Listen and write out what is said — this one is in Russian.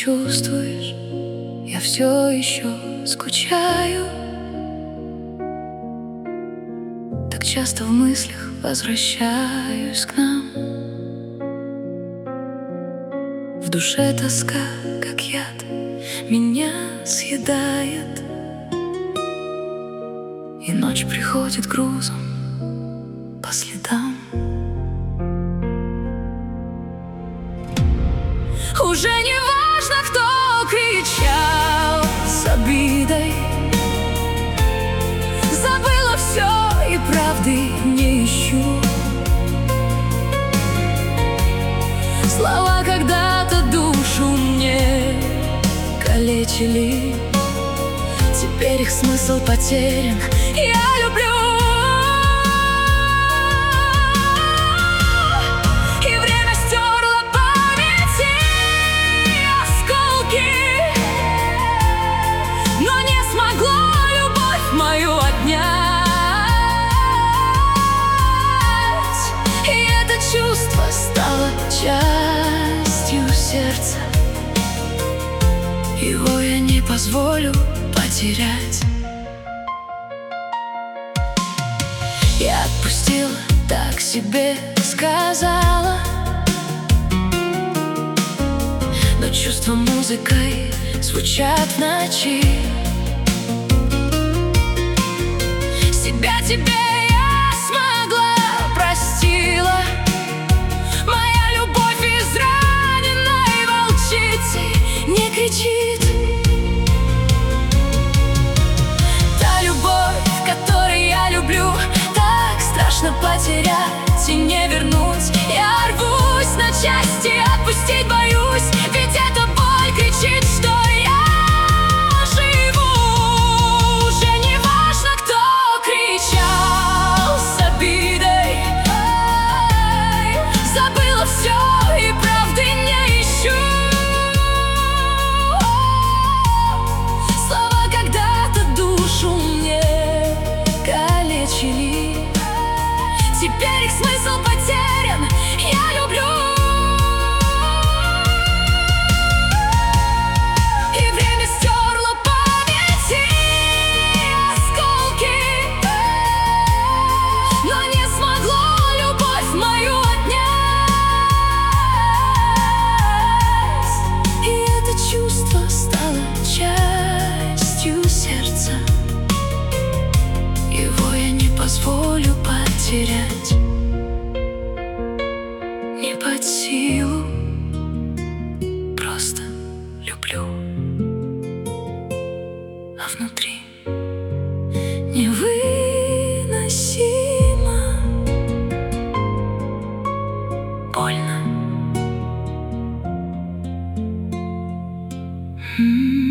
чувствуешь, я все еще скучаю. Так часто в мыслях возвращаюсь к нам. В душе тоска, как яд, меня съедает, и ночь приходит грузом по следам. Уже не важно, кто кричал с обидой. Забыла все и правды не ищу. Слова когда-то душу мне калечили, теперь их смысл потерян. Я люблю. Чувство стало частью сердца, его я не позволю потерять. Я отпустила, так себе сказала, но чувства музыкой звучат в ночи. Себя тебе я смогла, простила. Не кричит. Та любовь, которой я люблю, так страшно потерять и не вернуть. Я рвусь на части, отпустить боюсь, ведь эта боль кричит, что я живу. Уже не важно, кто кричал с обидой. Забыла все и правды не ищу. Теперь их смысл потерян. Я люблю. И время стерло памяти осколки, но не смогло любовь мою отнять. И это чувство стало частью сердца, его я не позволю потерять. Не под силу, просто люблю, а внутри невыносимо больно.